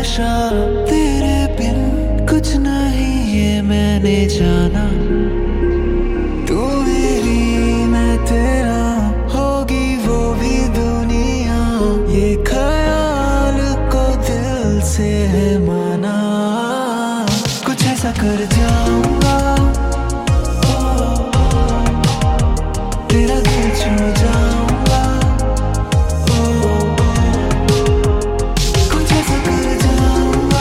नशा, तेरे बिन कुछ नहीं ये मैंने जाना। तू मेरी मैं तेरा, होगी वो भी दुनिया, ये ख्याल को दिल से है माना। कुछ ऐसा कर जाऊंगा तेरा दिल छू जाऊंगा। कुछ ऐसा कर जाऊंगा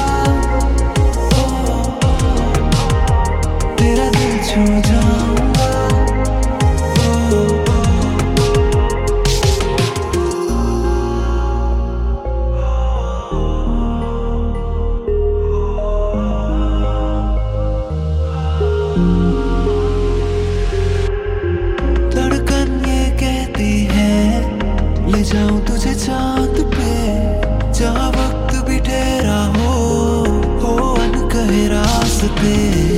तेरा दिल छू जाऊंगा। धड़कन ये कहती है ले जाऊं तुझे चांद पे, जहाँ वक्त भी ठहरा हो अनकहे रास्ते।